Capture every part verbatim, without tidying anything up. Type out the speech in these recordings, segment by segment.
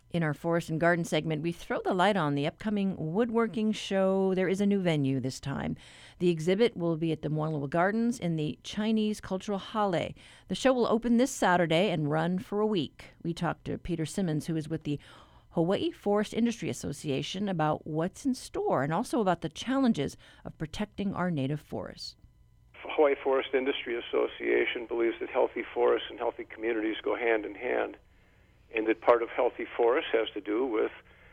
In our Forest and Garden segment, we throw the light on the upcoming woodworking show. There is a new venue this time. The exhibit will be at the Moanalua Gardens in the Chinese Cultural Hale. The show will open this Saturday and run for a week. We talked to Peter Simmons, who is with the Hawaii Forest Industry Association, about what's in store and also about the challenges of protecting our native forests. Hawaii Forest Industry Association believes that healthy forests and healthy communities go hand in hand, and that part of healthy forests has to do with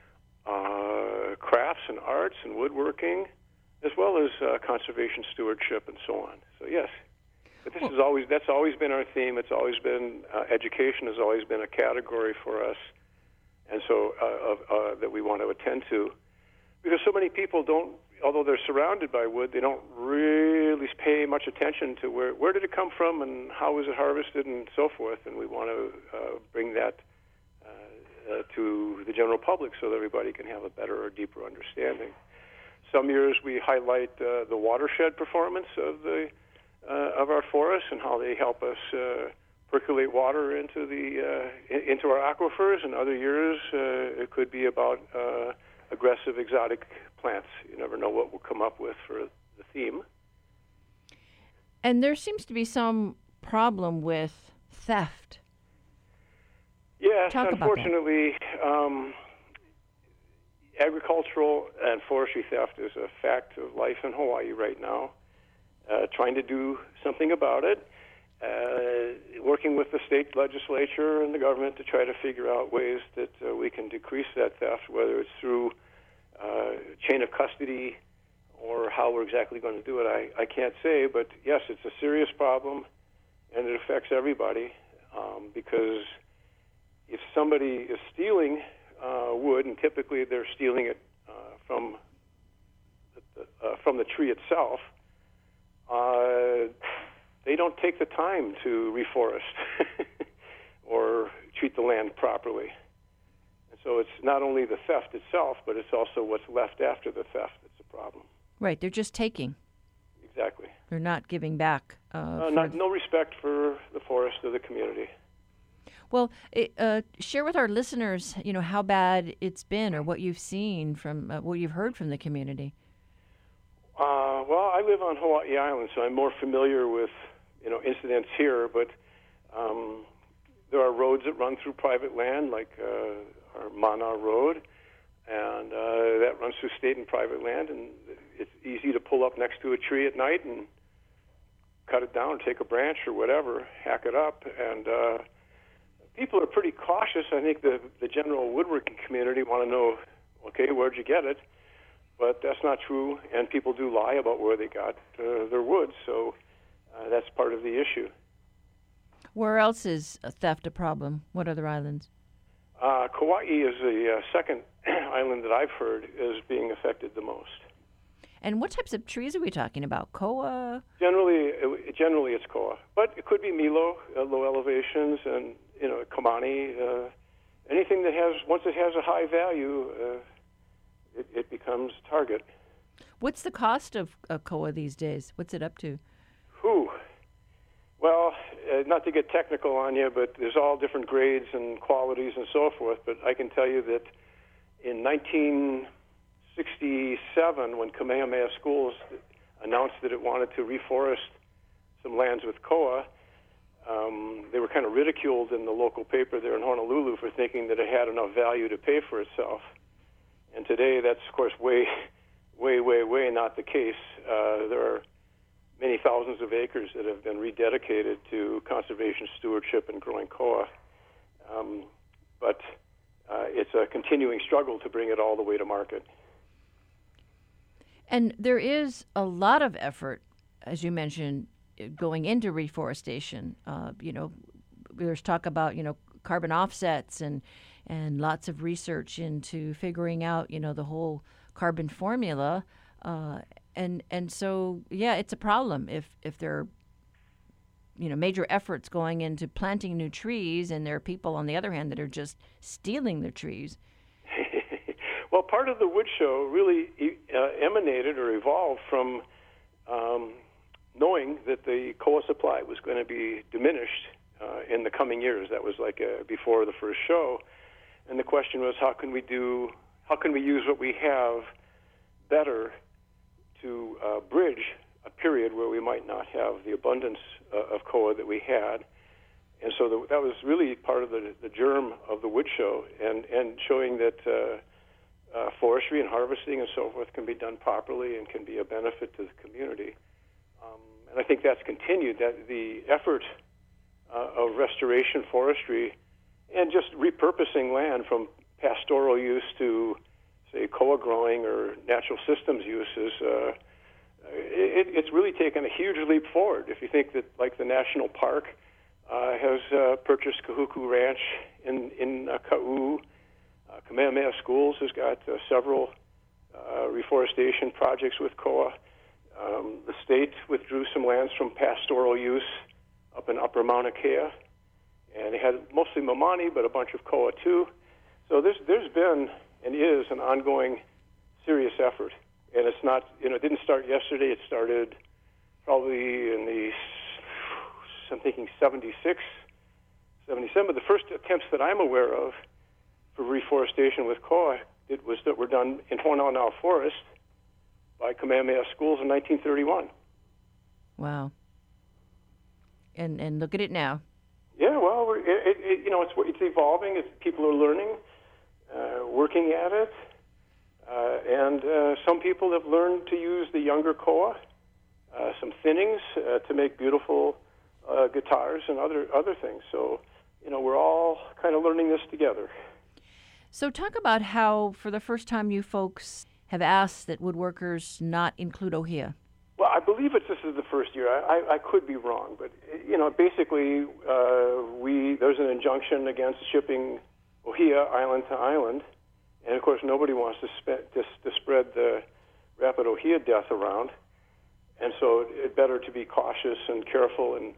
uh, crafts and arts and woodworking, as well as uh, conservation stewardship and so on. So yes, but this is always that's always been our theme. It's always been uh, education has always been a category for us, and so uh, uh, that we want to attend to, because so many people don't. Although they're surrounded by wood, they don't really pay much attention to where where did it come from and how was it harvested and so forth. And we want to uh, bring that Uh, to the general public so that everybody can have a better or deeper understanding. Some years we highlight uh, the watershed performance of the uh, of our forests and how they help us uh, percolate water into the uh, into our aquifers. And other years uh, it could be about uh, aggressive exotic plants. You never know what we'll come up with for the theme. And there seems to be some problem with theft. Yes, Talk unfortunately, um, agricultural and forestry theft is a fact of life in Hawaii right now. Uh, trying to do something about it, uh, working with the state legislature and the government to try to figure out ways that uh, we can decrease that theft, whether it's through uh, chain of custody or how we're exactly going to do it. I, I can't say, but yes, it's a serious problem, and it affects everybody um, because if somebody is stealing uh, wood, and typically they're stealing it uh, from the, uh, from the tree itself, uh, they don't take the time to reforest or treat the land properly. And so it's not only the theft itself, but it's also what's left after the theft that's the problem. Right, they're just taking. Exactly. They're not giving back. Uh, uh, not, no respect for the forest or the community. Well, it, uh, share with our listeners, you know, how bad it's been, or what you've seen from uh, what you've heard from the community. Uh, well, I live on Hawaii Island, so I'm more familiar with, you know, incidents here. But um, there are roads that run through private land, like uh, our Mana Road, and uh, that runs through state and private land. And it's easy to pull up next to a tree at night and cut it down, take a branch or whatever, hack it up, and uh, people are pretty cautious. I think the, the general woodworking community want to know, okay, where'd you get it? But that's not true, and people do lie about where they got uh, their wood, so uh, that's part of the issue. Where else is theft a problem? What other islands? Uh, Kauai is the uh, second island that I've heard is being affected the most. And what types of trees are we talking about? Koa? Generally, it, generally it's koa, but it could be milo, uh, low elevations, and you know, kamani, uh, anything that has, once it has a high value, uh, it, it becomes target. What's the cost of uh, koa these days? What's it up to? Whew. Well, uh, not to get technical on you, but there's all different grades and qualities and so forth, but I can tell you that in nineteen sixty-seven, when Kamehameha Schools announced that it wanted to reforest some lands with koa, Um, they were kind of ridiculed in the local paper there in Honolulu for thinking that it had enough value to pay for itself. And today, that's, of course, way, way, way, way not the case. Uh, there are many thousands of acres that have been rededicated to conservation stewardship and growing koa. Um, but uh, it's a continuing struggle to bring it all the way to market. And there is a lot of effort, as you mentioned, going into reforestation. Uh, you know, there's talk about, you know, carbon offsets and and lots of research into figuring out, you know, the whole carbon formula. Uh, and and so, yeah, it's a problem if, if there are, you know, major efforts going into planting new trees, and there are people, on the other hand, that are just stealing the trees. Well, part of the wood show really uh, emanated or evolved from um, knowing that the koa supply was going to be diminished uh, in the coming years. That was like uh, before the first show. and the question was, how can we do, how can we use what we have better to uh, bridge a period where we might not have the abundance uh, of koa that we had. And so the, that was really part of the, the germ of the wood show, and, and showing that uh, uh, forestry and harvesting and so forth can be done properly and can be a benefit to the community. Um, and I think that's continued, that the effort uh, of restoration forestry and just repurposing land from pastoral use to, say, koa growing or natural systems uses, uh, it, it's really taken a huge leap forward. If you think that, like, the national park uh, has uh, purchased Kahuku Ranch in, in uh, Ka'u, uh, Kamehameha Schools has got uh, several uh, reforestation projects with koa. Um, the state withdrew some lands from pastoral use up in Upper Mauna Kea, and they had mostly Mamani, but a bunch of koa too. So there's there's been and is an ongoing serious effort, and it's not, you know, it didn't start yesterday. It started probably in the, I'm thinking seventy-six, seventy-seven. But the first attempts that I'm aware of for reforestation with koa, it was that were done in Honaunau Forest by Kamehameha Schools in nineteen thirty-one. Wow. And and look at it now. Yeah, well, we're, it, it, you know, it's it's evolving. It's, people are learning, uh, working at it, uh, and uh, some people have learned to use the younger koa, uh, some thinnings uh, to make beautiful uh, guitars and other other things. So, you know, we're all kind of learning this together. So, talk about how, for the first time, you folks have asked that woodworkers not include ohia. Well, I believe it's this is the first year. I, I, I could be wrong, but you know, basically, uh, we there's an injunction against shipping ohia island to island, and of course, nobody wants to, spe- to, to spread the rapid ohia death around, and so it's better to be cautious and careful and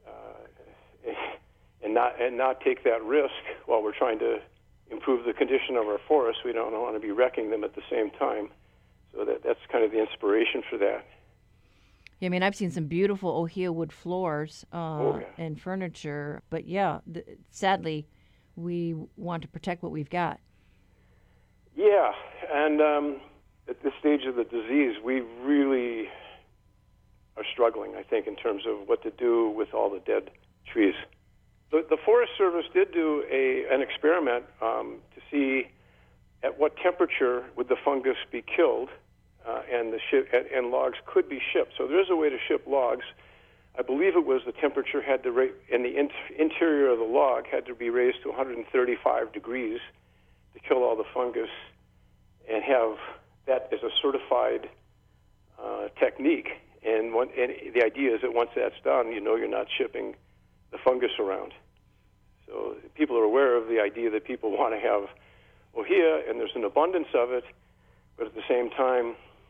uh, and not and not take that risk while we're trying to improve the condition of our forests. We don't want to be wrecking them at the same time. So that that's kind of the inspiration for that. Yeah, I mean, I've seen some beautiful ohia wood floors uh, oh, yeah. and furniture, but yeah, th- sadly, we want to protect what we've got. Yeah, and um, at this stage of the disease, we really are struggling, I think, in terms of what to do with all the dead trees. The, the Forest Service did do a an experiment um, to see at what temperature would the fungus be killed, uh, and the ship, and, and logs could be shipped. So there is a way to ship logs. I believe it was the temperature had to ra- in the in- interior of the log had to be raised to one hundred thirty-five degrees to kill all the fungus, and have that as a certified uh, technique. And, one, and the idea is that once that's done, you know you're not shipping the fungus around. So people are aware of the idea that people want to have ohia, and there's an abundance of it, but at the same time,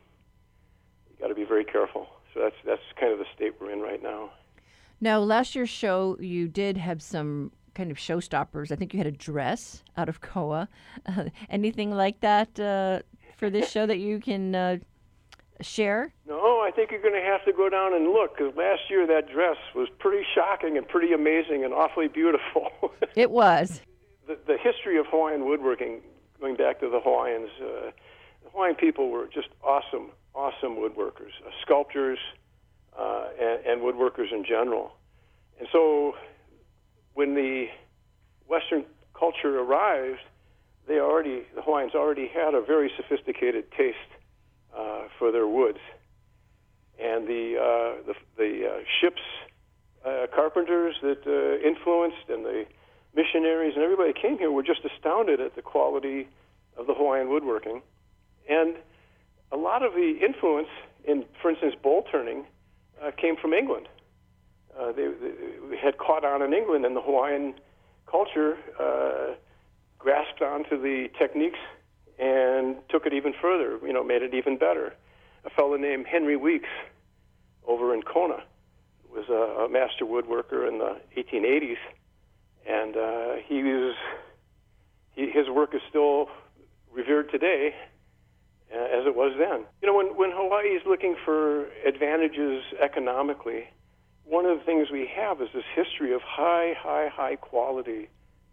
you got to be very careful. So that's that's kind of the state we're in right now. Now, last year's show, you did have some kind of showstoppers. I think you had a dress out of koa. Uh, anything like that uh, for this show that you can uh, share? No, I think you're going to have to go down and look, because last year that dress was pretty shocking and pretty amazing and awfully beautiful. It was. The, the history of Hawaiian woodworking, going back to the Hawaiians, uh, the Hawaiian people were just awesome, awesome woodworkers, uh, sculptors, uh, and, and woodworkers in general. And so when the Western culture arrived, they already, the Hawaiians already had a very sophisticated taste uh, for their woods. And the uh, the, the uh, ships, uh, carpenters that uh, influenced, and the missionaries and everybody came here were just astounded at the quality of the Hawaiian woodworking. And a lot of the influence in, for instance, bowl turning uh, came from England. Uh, they, they had caught on in England, and the Hawaiian culture uh, grasped onto the techniques and took it even further, you know, made it even better. A fellow named Henry Weeks over in Kona was a, a master woodworker in the eighteen eighties, and uh, he was he, his work is still revered today uh, as it was then. You know, when, when Hawaii is looking for advantages economically, one of the things we have is this history of high, high, high quality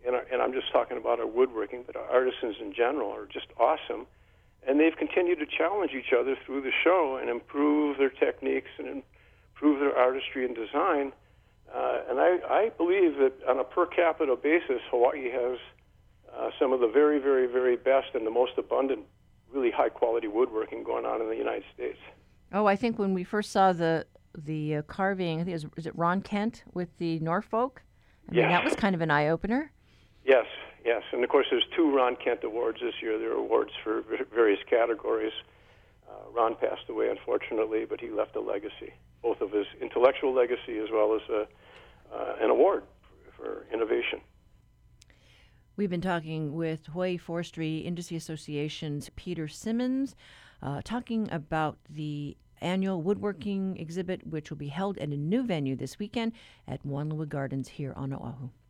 and, our, and I'm just talking about our woodworking, but our artisans in general are just awesome. And they've continued to challenge each other through the show and improve their techniques and improve their artistry and design. Uh, and I, I believe that on a per capita basis, Hawaii has uh, some of the very, very, very best and the most abundant, really high-quality woodworking going on in the United States. Oh, I think when we first saw the the uh, carving, I think it was, is it Ron Kent with the Norfolk? I mean, Yes. that was kind of an eye-opener. Yes, yes. And, of course, there's two Ron Kent Awards this year. There are awards for various categories. Uh, Ron passed away, unfortunately, but he left a legacy, both of his intellectual legacy as well as a, uh, an award for, for innovation. We've been talking with Hawaii Forestry Industry Association's Peter Simmons, uh, talking about the annual woodworking exhibit, which will be held at a new venue this weekend at Moanalua Gardens here on Oahu.